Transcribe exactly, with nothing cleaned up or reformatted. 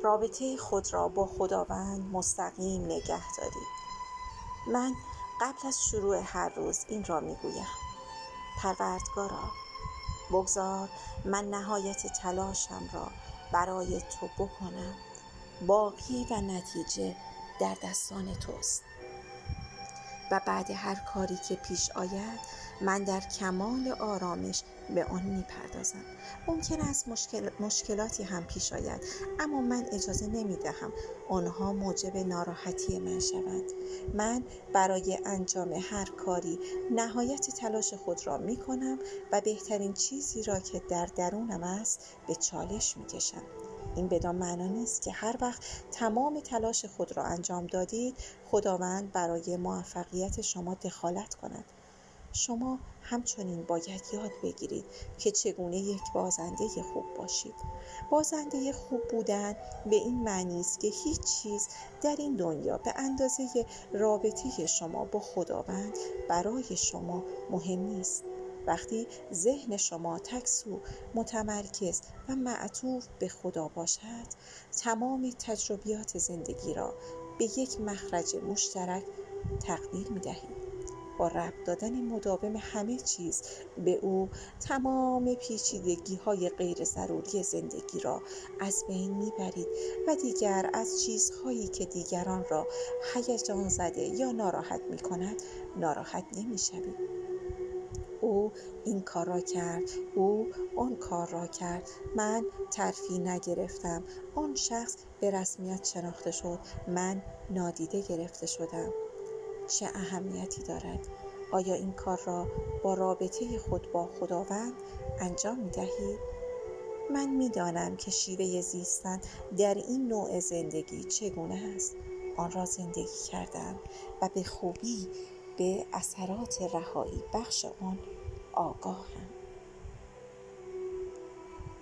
رابطه خود را با خداوند مستقیم نگه دارید. من قبل از شروع هر روز این را میگویم: پروردگارا، بگذار من نهایت تلاشم را برای تو بکنم. باقی و نتیجه در دستان توست. و بعد هر کاری که پیش آید من در کمال آرامش به آن میپردازم. ممکن است مشکل، مشکلاتی هم پیش آید، اما من اجازه نمیدهم آنها موجب ناراحتی من شوند. من برای انجام هر کاری نهایت تلاش خود را میکنم و بهترین چیزی را که در درونم است به چالش میکشم. این بدان معنا نیست که هر وقت تمام تلاش خود را انجام دادید خداوند برای موفقیت شما دخالت کند. شما همچنین باید یاد بگیرید که چگونه یک بازنده خوب باشید. بازنده خوب بودن به این معنی است که هیچ چیز در این دنیا به اندازه رابطه شما با خداوند برای شما مهم نیست. وقتی ذهن شما تکسو، متمرکز و معطوف به خدا باشد، تمام تجربیات زندگی را به یک مخرج مشترک تقدیر می دهید. با ربط دادن مداوم همه چیز به او، تمام پیچیدگی های غیر ضروری زندگی را از بین می برید و دیگر از چیزهایی که دیگران را هیجان زده یا ناراحت می کند ناراحت نمی شوید. او این کار را کرد، او آن کار را کرد، من ترفیع نگرفتم، آن شخص به رسمیت شناخته شد، من نادیده گرفته شدم. چه اهمیتی دارد؟ آیا این کار را با رابطه خود با خداوند انجام می دهید؟ من می دانم که شیوه زیستن در این نوع زندگی چگونه است. آن را زندگی کردم و به خوبی به اثرات رهایی بخش آن آگاهم.